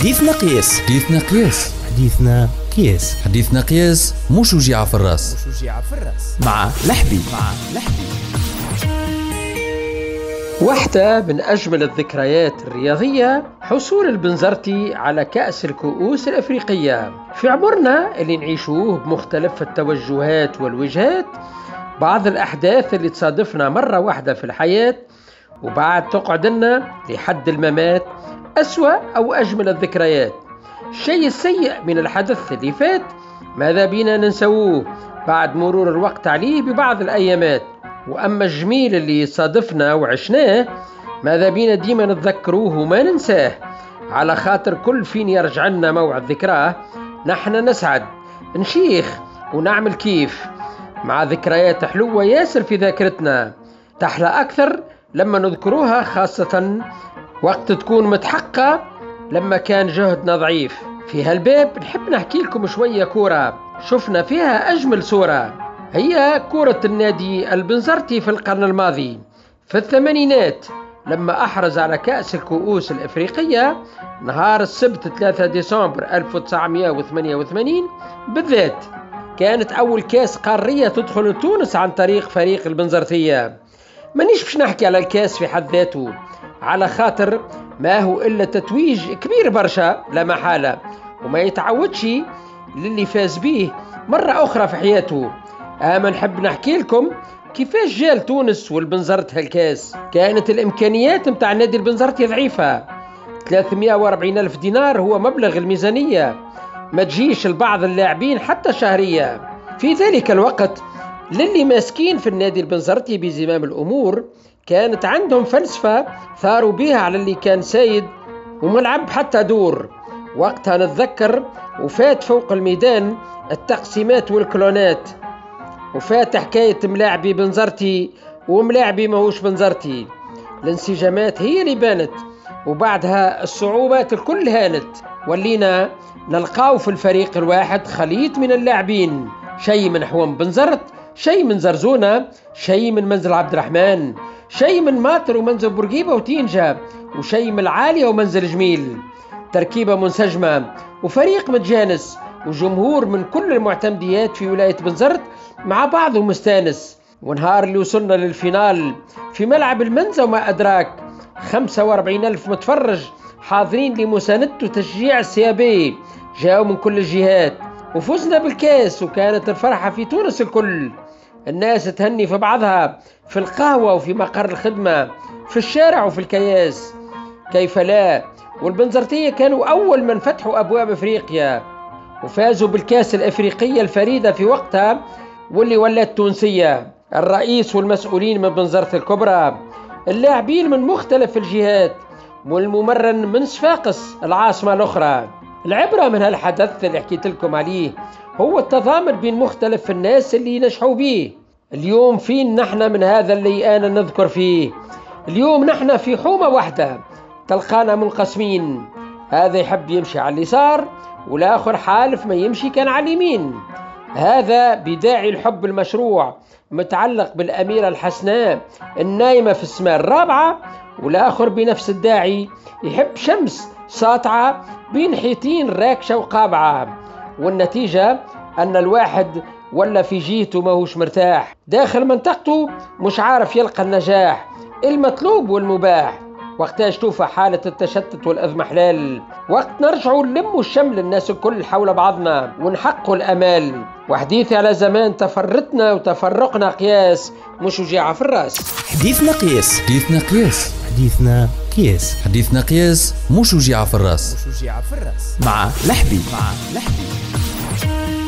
حديثنا قياس. حديثنا قياس. حديثنا قياس. حديثنا قياس مش وجيعة في الراس. مع لحبي. واحدة من أجمل الذكريات الرياضية حصول البنزرتي على كأس الكؤوس الأفريقية. في عمرنا اللي نعيشوه بمختلف التوجهات والوجهات، بعض الأحداث اللي تصادفنا مرة واحدة في الحياة وبعد تقعد لنا لحد الممات أسوأ أو أجمل الذكريات. الشيء السيء من الحدث اللي فات ماذا بينا ننسوه بعد مرور الوقت عليه ببعض الأيامات، وأما الجميل اللي صادفنا وعشناه ماذا بينا ديما نتذكروه وما ننساه، على خاطر كل فين يرجع لنا موعد ذكراه نحن نسعد نشيخ ونعمل كيف مع ذكريات حلوة ياسر في ذاكرتنا، تحلى أكثر لما نذكروها، خاصة وقت تكون متحققة لما كان جهدنا ضعيف. في هالباب نحب نحكي لكم شوية كورة شفنا فيها أجمل صورة، هي كورة النادي البنزرتي في القرن الماضي في الثمانينات لما أحرز على كأس الكؤوس الأفريقية نهار السبت 3 ديسمبر 1988 بالذات. كانت أول كأس قارية تدخل لتونس عن طريق فريق البنزرتية. مانيش باش نحكي على الكأس في حد ذاته على خاطر ما هو إلا تتويج كبير برشا لا محالة وما يتعودش للي فاز به مرة أخرى في حياته. أما نحب نحكي لكم كيفاش جال تونس والبنزرت هالكاس. كانت الإمكانيات متاع النادي البنزرتي ضعيفة، 340 ألف دينار هو مبلغ الميزانية ما تجيش لبعض اللاعبين حتى شهرية. في ذلك الوقت للي ماسكين في النادي البنزرتي بزمام الأمور كانت عندهم فلسفة ثاروا بيها على اللي كان سيد وملعب حتى دور. وقتها نتذكر وفات فوق الميدان التقسيمات والكلونات، وفات حكاية ملاعبي بنزرتي وملاعبي ماهوش بنزرتي، الانسجامات هي اللي بانت وبعدها الصعوبات الكل هانت. ولينا نلقاو في الفريق الواحد خليط من اللاعبين، شيء من حوم بنزرت، شيء من زرزونة، شيء من منزل عبد الرحمن، شيء من ماطر ومنزل بورقيبة وتينجا، وشيء من العالية ومنزل جميل. تركيبة منسجمة وفريق متجانس وجمهور من كل المعتمديات في ولاية بنزرت مع بعض ومستانس. ونهار اللي وصلنا للفينال في ملعب المنزة وما أدراك 45 ألف متفرج حاضرين لمساندة وتشجيع السيابي جاءوا من كل الجهات وفزنا بالكاس، وكانت الفرحة في تونس الكل. الناس تهني في بعضها في القهوة وفي مقر الخدمة في الشارع وفي الكياس، كيف لا. والبنزرتية كانوا أول من فتحوا أبواب أفريقيا وفازوا بالكاس الأفريقية الفريدة في وقتها واللي ولات تونسية. الرئيس والمسؤولين من بنزرت الكبرى، اللاعبين من مختلف الجهات، والممرن من صفاقس العاصمة الأخرى. العبرة من هالحدث اللي حكيت لكم عليه هو التضامن بين مختلف الناس اللي نجحوا به. اليوم فين نحن من هذا اللي أنا نذكر فيه؟ اليوم نحن في حومة واحدة تلقانا منقسمين، هذا يحب يمشي على اليسار والآخر حالف ما يمشي كان على اليمين. هذا بداعي الحب المشروع متعلق بالأميرة الحسناء النايمة في السماء الرابعة، والآخر بنفس الداعي يحب شمس ساطعة بين حيتين راكشة وقابعة، والنتيجة أن الواحد ولا في جيته ماهوش مرتاح داخل منطقته، مش عارف يلقى النجاح المطلوب والمباح. وقتها توفى حالة التشتت والإضمحلال، وقت نرجعوا نلموا الشمل الناس الكل حول بعضنا ونحققوا الأمال. وحديثي على زمان تفرطنا وتفرقنا قياس مش وجيعة في الراس. حديثنا قياس. حديثنا قياس. حديثنا قياس. حديثنا قياس مش وجيعة في الراس. مع لحبي.